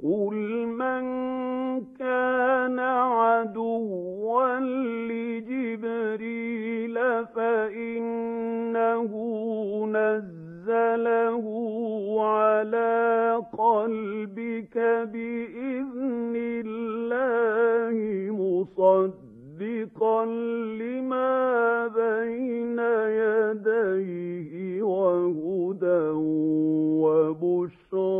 قُلْ مَن كَانَ عَدُوًّا لِّجِبْرِيلَ فَإِنَّهُ نَزَّلَهُ عَلَىٰ قَلْبِكَ بِإِذْنِ اللَّهِ مُصَدِّقًا لِّمَا بَيْنَ يَدَيْهِ وَهُدًى وَبُشْرًى